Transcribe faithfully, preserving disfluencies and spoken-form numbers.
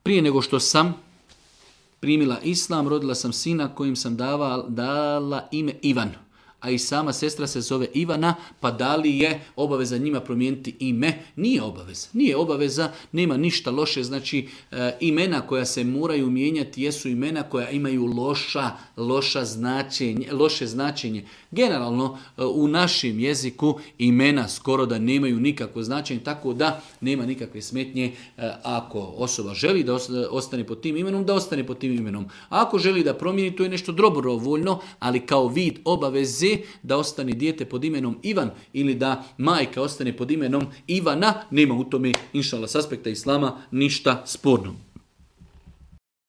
prije nego što sam primila islam, rodila sam sina kojim sam dava, dala ime Ivan. A i sama sestra se zove Ivana, pa da li je obaveza njima promijeniti ime? Nije obaveza. Nije obaveza, nema ništa loše. Znači, e, imena koja se moraju mijenjati jesu imena koja imaju loša, loša značenje, loše značenje. Generalno, e, u našem jeziku imena skoro da nemaju nikakvo značenje, tako da nema nikakve smetnje e, ako osoba želi da ostane pod tim imenom, da ostane pod tim imenom. A ako želi da promijeni, to je nešto dobrovoljno, ali kao vid obaveze da ostane dijete pod imenom Ivan ili da majka ostane pod imenom Ivana, nema u tome, inšallah, s aspekta islama ništa sporno.